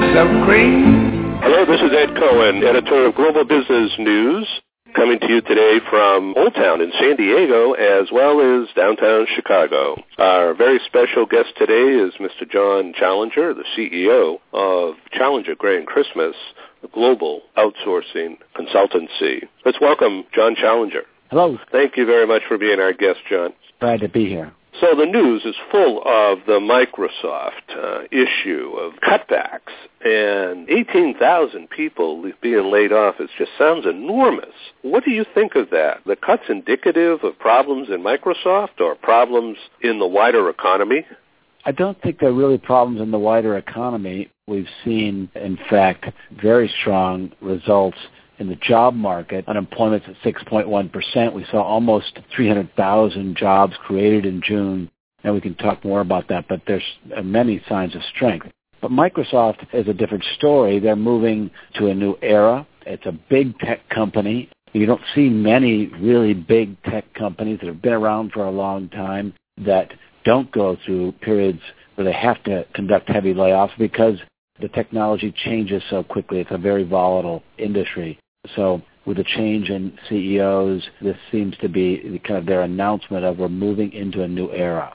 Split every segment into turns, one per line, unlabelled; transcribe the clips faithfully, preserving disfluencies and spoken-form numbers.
shades of green.
Hello, this is Ed Cohen, editor of Global Business News, coming to you today from Old Town in San Diego as well as downtown Chicago. Our very special guest today is Mister John Challenger, the C E O of Challenger Gray and Christmas, a global outsourcing consultancy. Let's welcome John Challenger.
Hello.
Thank you very much for being our guest, John.
Glad to be here.
So the news is full of the Microsoft uh, issue of cutbacks, and eighteen thousand people being laid off. It just sounds enormous. What do you think of that? The cuts indicative of problems in Microsoft or problems in the wider economy?
I don't think there are really problems in the wider economy. We've seen, in fact, very strong results in the job market. Unemployment's at six point one percent. We saw almost three hundred thousand jobs created in June, and we can talk more about that, but there's many signs of strength. But Microsoft is a different story. They're moving to a new era. It's a big tech company. You don't see many really big tech companies that have been around for a long time that don't go through periods where they have to conduct heavy layoffs because the technology changes so quickly. It's a very volatile industry. So with the change in C E Os, this seems to be kind of their announcement of we're moving into a new era.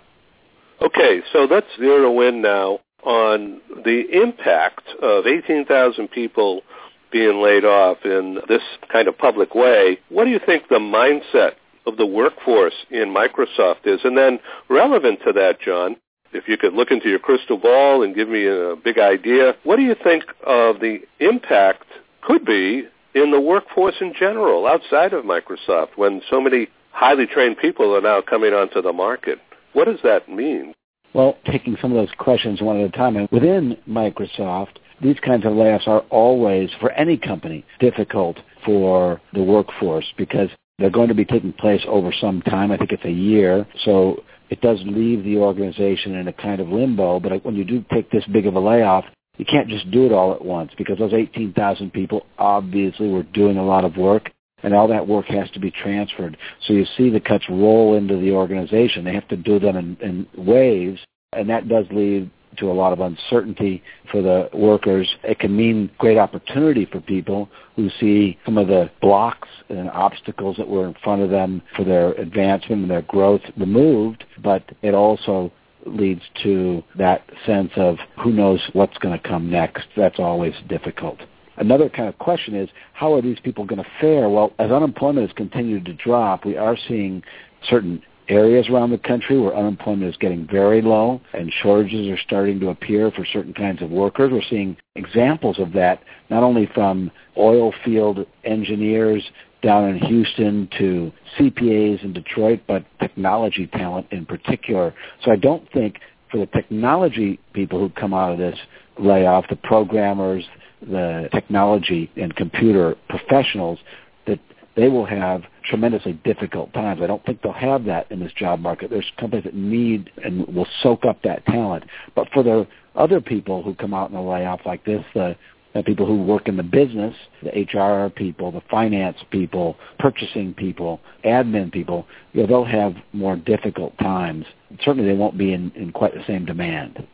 Okay, so let's zero in now on the impact of eighteen thousand people being laid off in this kind of public way. What do you think the mindset of the workforce in Microsoft is? And then relevant to that, John, if you could look into your crystal ball and give me a big idea, what do you think of the impact could be in the workforce in general, outside of Microsoft, when so many highly trained people are now coming onto the market? What does that mean?
Well, taking some of those questions one at a time, and within Microsoft, these kinds of layoffs are always, for any company, difficult for the workforce because they're going to be taking place over some time. I think it's a year, so it does leave the organization in a kind of limbo, but when you do take this big of a layoff, you can't just do it all at once because those eighteen thousand people obviously were doing a lot of work, and all that work has to be transferred. So you see the cuts roll into the organization. They have to do them in, in waves, and that does lead to a lot of uncertainty for the workers. It can mean great opportunity for people who see some of the blocks and obstacles that were in front of them for their advancement and their growth removed, but it also leads to that sense of who knows what's going to come next. That's always difficult. Another kind of question is, how are these people going to fare? Well, as unemployment has continued to drop, we are seeing certain areas around the country where unemployment is getting very low and shortages are starting to appear for certain kinds of workers. We're seeing examples of that not only from oil field engineers down in Houston to C P As in Detroit, but technology talent in particular. So I don't think for the technology people who come out of this layoff, the programmers, the technology and computer professionals, that they will have tremendously difficult times. I don't think they'll have that in this job market. There's companies that need and will soak up that talent. But for the other people who come out in a layoff like this, the the people who work in the business, the H R people, the finance people, purchasing people, admin people, you know, they'll have more difficult times. Certainly they won't be in, in quite the same demand.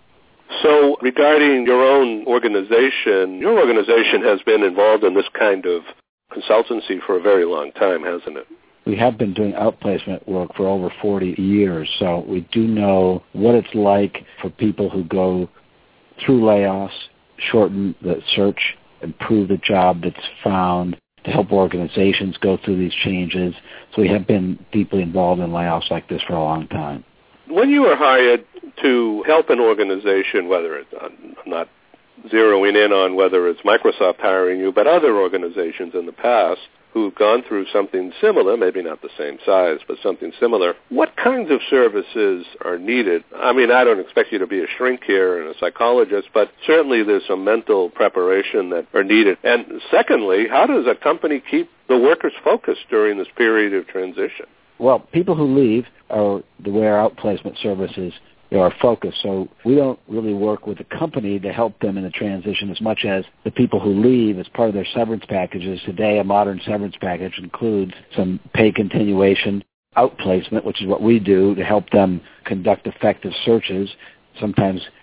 So regarding your own organization, your organization has been involved in this kind of consultancy for a very long time, hasn't it?
We have been doing outplacement work for over forty years, so we do know what it's like for people who go through layoffs, shorten the search, improve the job that's found, to help organizations go through these changes. So we have been deeply involved in layoffs like this for a long time.
When you were hired to help an organization, whether it's, I'm not zeroing in on whether it's Microsoft hiring you, but other organizations in the past who've gone through something similar, maybe not the same size, but something similar, what kinds of services are needed? I mean, I don't expect you to be a shrink here and a psychologist, but certainly there's some mental preparation that are needed. And secondly, how does a company keep the workers focused during this period of transition?
Well, people who leave are the way our outplacement services are focused. So we don't really work with the company to help them in the transition as much as the people who leave as part of their severance packages. Today, a modern severance package includes some pay continuation, outplacement, which is what we do to help them conduct effective searches, sometimes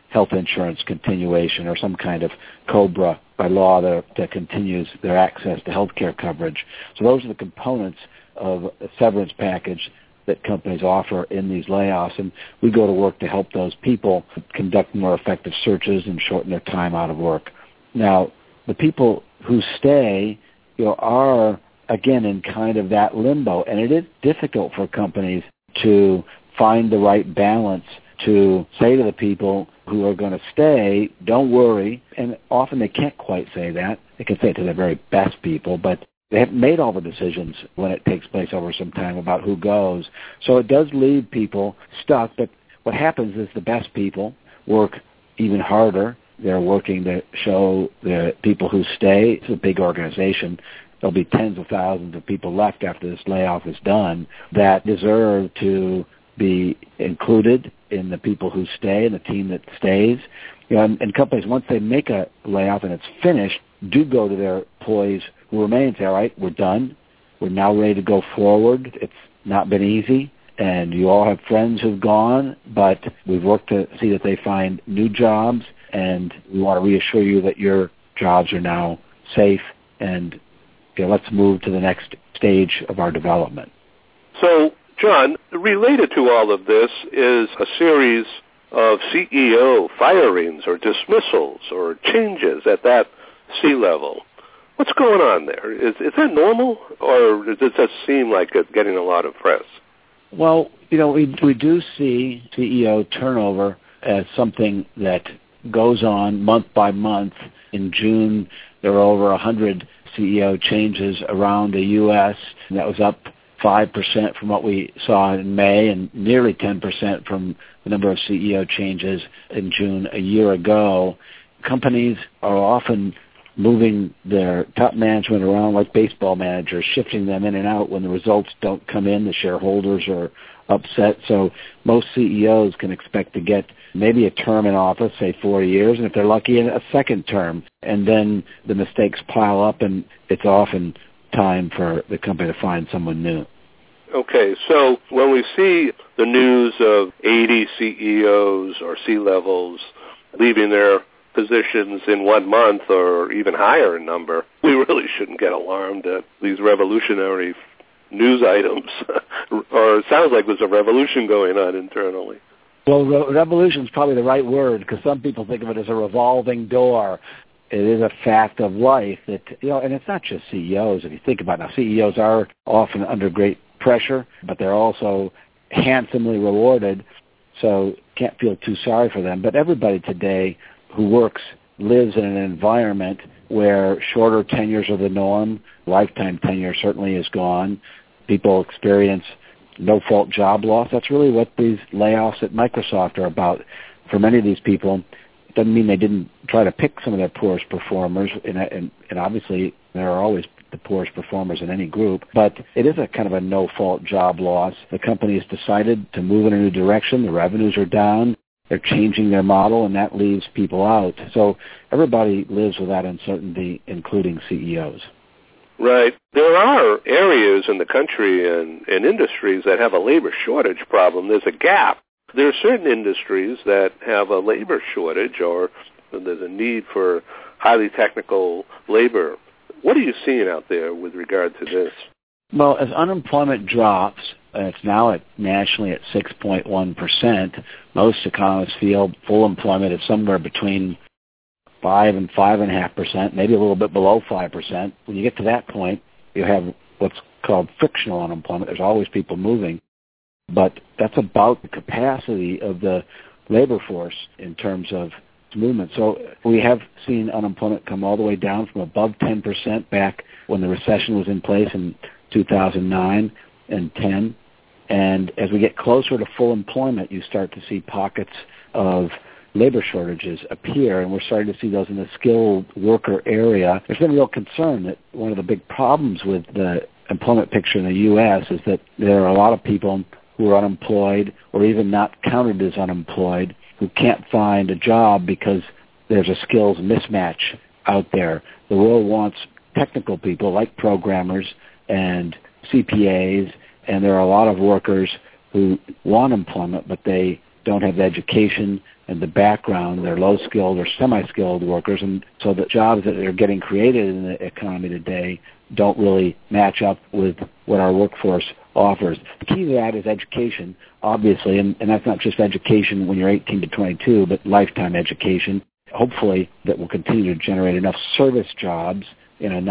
health insurance continuation or some kind of COBRA by law that, that continues their access to health care coverage. So those are the components of a severance package that companies offer in these layoffs, and we go to work to help those people conduct more effective searches and shorten their time out of work. Now, the people who stay, you know, are, again, in kind of that limbo, and it is difficult for companies to find the right balance to say to the people who are going to stay, don't worry, and often they can't quite say that. They can say it to the very best people, but they haven't made all the decisions when it takes place over some time about who goes. So it does leave people stuck, but what happens is the best people work even harder. They're working to show the people who stay. It's a big organization. There'll be tens of thousands of people left after this layoff is done that deserve to be included in the people who stay and the team that stays. You know, and, and companies, once they make a layoff and it's finished, do go to their employees who remain and say, all right, we're done. We're now ready to go forward. It's not been easy, and you all have friends who've gone, but we've worked to see that they find new jobs, and we want to reassure you that your jobs are now safe, and you know, let's move to the next stage of our development.
So, John, related to all of this is a series of C E O firings or dismissals or changes at that C-level. What's going on there? Is, is that normal, or does it just seem like it's getting a lot of press?
Well, you know, we we do see C E O turnover as something that goes on month by month. In June, there were over one hundred C E O changes around the U S, and that was up five percent from what we saw in May and nearly ten percent from the number of C E O changes in June a year ago. Companies are often moving their top management around like baseball managers, shifting them in and out when the results don't come in. The shareholders are upset. So most C E Os can expect to get maybe a term in office, say four years, and if they're lucky, a second term. And then the mistakes pile up, and it's often time for the company to find someone new.
Okay, so when we see the news of eighty C E Os or C-levels leaving their positions in one month or even higher in number, we really shouldn't get alarmed at these revolutionary news items. Or it sounds like there's a revolution going on internally.
Well, re- revolution is probably the right word, because some people think of it as a revolving door. It is a fact of life that, you know, and it's not just C E Os. If you think about it now, C E Os are often under great pressure, but they're also handsomely rewarded, so can't feel too sorry for them. But everybody today who works lives in an environment where shorter tenures are the norm. Lifetime tenure certainly is gone. People experience no-fault job loss. That's really what these layoffs at Microsoft are about. For many of these people, it doesn't mean they didn't try to pick some of their poorest performers, and, and, and obviously there are always the poorest performers in any group, but it is a kind of a no-fault job loss. The company has decided to move in a new direction. The revenues are down. They're changing their model, and that leaves people out. So everybody lives with that uncertainty, including C E Os.
Right. There are areas in the country and, and industries that have a labor shortage problem. There's a gap. There are certain industries that have a labor shortage, or there's a need for highly technical labor. What are you seeing out there with regard to this?
Well, as unemployment drops, and it's now at nationally at six point one percent, most economists feel full employment is somewhere between five and five point five percent, maybe a little bit below five percent. When you get to that point, you have what's called frictional unemployment. There's always people moving, but that's about the capacity of the labor force in terms of movement. So we have seen unemployment come all the way down from above ten percent back when the recession was in place in two thousand nine and ten. And as we get closer to full employment, you start to see pockets of labor shortages appear, and we're starting to see those in the skilled worker area. There's been a real concern that one of the big problems with the employment picture in the U S is that there are a lot of people who are unemployed or even not counted as unemployed who can't find a job because there's a skills mismatch out there. The world wants technical people like programmers and C P As, and there are a lot of workers who want employment, but they don't have the education and the background. They're low-skilled or semi-skilled workers, and so the jobs that are getting created in the economy today don't really match up with what our workforce offers. The key to that is education, obviously, and, and that's not just education when you're eighteen to twenty-two, but lifetime education. Hopefully that will continue to generate enough service jobs in a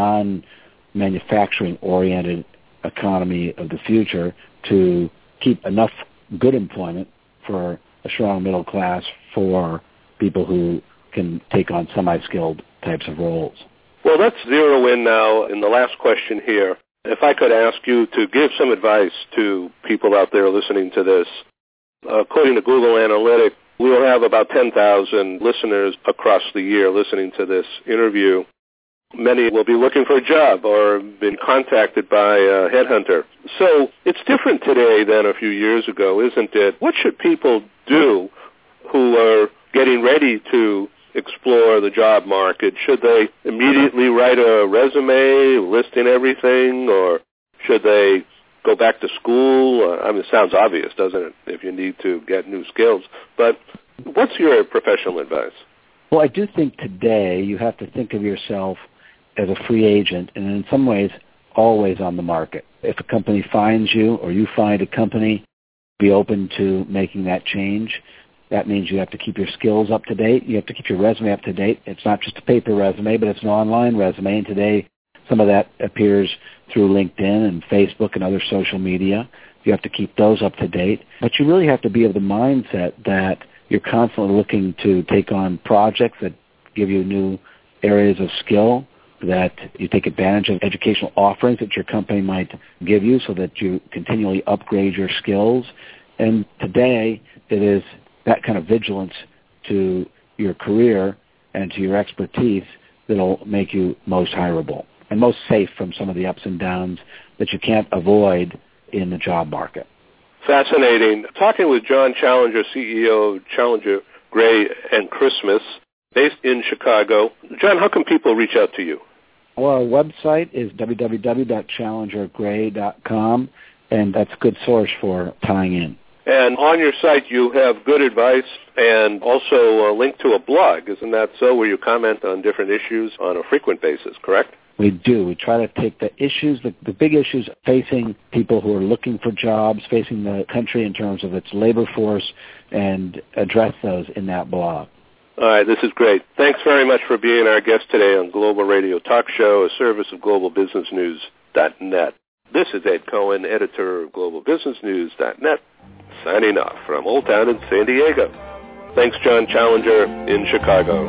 non-manufacturing-oriented economy of the future to keep enough good employment for a strong middle class for people who can take on semi-skilled types of roles.
Well, let's zero in now in the last question here. If I could ask you to give some advice to people out there listening to this. Uh, according to Google Analytics, we will have about ten thousand listeners across the year listening to this interview. Many will be looking for a job or been contacted by a headhunter. So it's different today than a few years ago, isn't it? What should people do who are getting ready to explore the job market? Should they immediately write a resume listing everything, or should they go back to school? Uh, I mean, it sounds obvious, doesn't it, if you need to get new skills. But what's your professional advice?
Well, I do think today you have to think of yourself as a free agent and in some ways always on the market. If a company finds you or you find a company, be open to making that change. That means you have to keep your skills up to date. You have to keep your resume up to date. It's not just a paper resume, but it's an online resume. And today, some of that appears through LinkedIn and Facebook and other social media. You have to keep those up to date. But you really have to be of the mindset that you're constantly looking to take on projects that give you new areas of skill, that you take advantage of educational offerings that your company might give you so that you continually upgrade your skills. And today, it is that kind of vigilance to your career and to your expertise that'll make you most hireable and most safe from some of the ups and downs that you can't avoid in the job market.
Fascinating. Talking with John Challenger, C E O of Challenger Gray and Christmas, based in Chicago. John, how can people reach out to you?
Well, our website is w w w dot challenger gray dot com, and that's a good source for tying in.
And on your site, you have good advice and also a link to a blog. Isn't that so, where you comment on different issues on a frequent basis, correct?
We do. We try to take the issues, the, the big issues facing people who are looking for jobs, facing the country in terms of its labor force, and address those in that blog.
All right, this is great. Thanks very much for being our guest today on Global Radio Talk Show, a service of global business news dot net. This is Ed Cohen, editor of global business news dot net, signing off from Old Town in San Diego. Thanks, John Challenger in Chicago.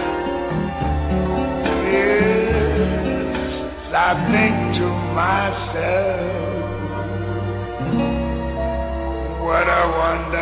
Yes, I think to myself, what a wonder